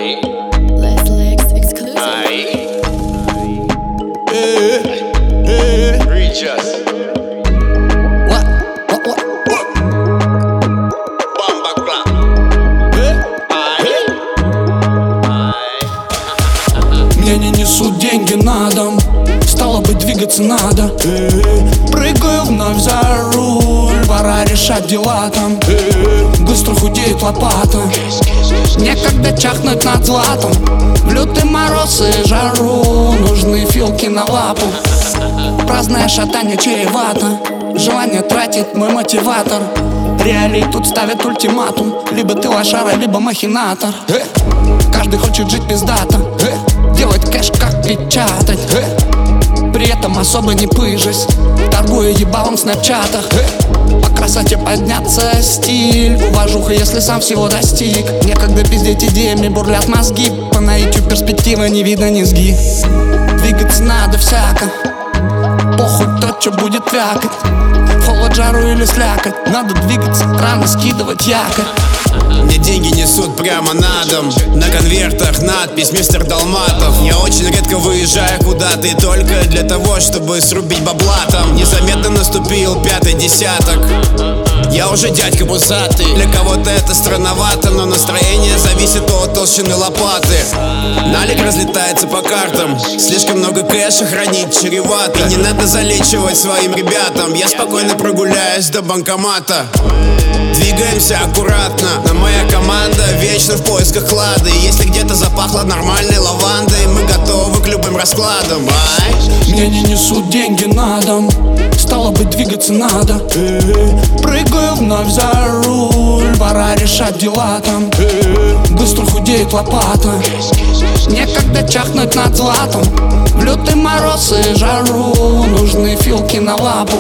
Lex exclusive. Reach us. Bomba Club. Мне не несут деньги на дом, стало быть, двигаться надо. Прыгаю вновь за руль, пора решать дела там. Быстро худеет лопата, некогда чахнуть над златом. В лютый мороз и жару нужны филки на лапу. Праздное шатание чревато, желание тратить мой мотиватор. Реалии тут ставят ультиматум: либо ты лошара, либо махинатор. Каждый хочет жить пиздато, делать кэш как печатать, при этом особо не пыжась, торгуя ебалом в снэпчатах. По красоте подняться стиль, уважуха, если сам всего достиг. Некогда пиздеть идеями, бурлят мозги. По наитию перспективы не видно низги. Двигаться надо всяко, похуй тот, что будет вякать. В холод, жару или слякоть, надо двигаться, рано скидывать якорь. Мне деньги несут прямо на дом, на конвертах надпись «Мистер Долматов». Я очень редко выезжаю куда-то и только для того, чтобы срубить бабла там. Незаметно наступил пятый десяток, я уже дядька бусатый. Для кого-то это странновато, но настроение зависит от толщины лопаты. Налик разлетается по картам, слишком много кэша хранить чревато. И не надо залечивать своим ребятам, я спокойно прогуляюсь до банкомата. Двигаемся аккуратно, но моя команда вечно в поисках клада. И если где-то запахло нормальной лавандой, мы готовы к любым раскладам. Мне не несут деньги на дом, стало быть, двигаться надо. Прыгаю вновь за руль, пора решать дела там. Быстро худеет лопата, некогда чахнуть над златом. В лютый мороз и жару нужны филки на лапу.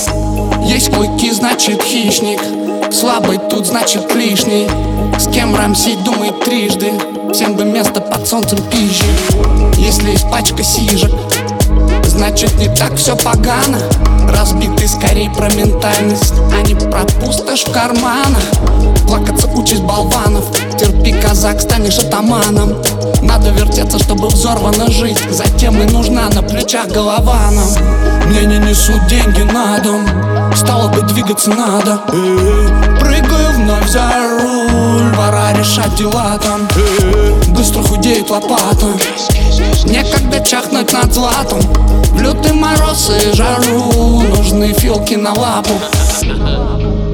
Есть клыки, значит хищник, слабый тут значит лишний. С кем рамсить думает трижды, всем бы место под солнцем пищи. Если есть пачка сижек, значит не так все погано. Разбитый скорее про ментальность, а не про пустошь в карманах. Плакаться участь болванов, терпи, казак, станешь атаманом. Надо вертеться, чтобы взорвано жить, затем и нужна на плечах голова нам. Мне не несут деньги на дом, стало быть, двигаться надо. Прыгаю вновь за руль, пора решать дела там. Быстро худеет лопата, некогда чахнуть над златом. В лютый мороз и жару нужны филки на лапу.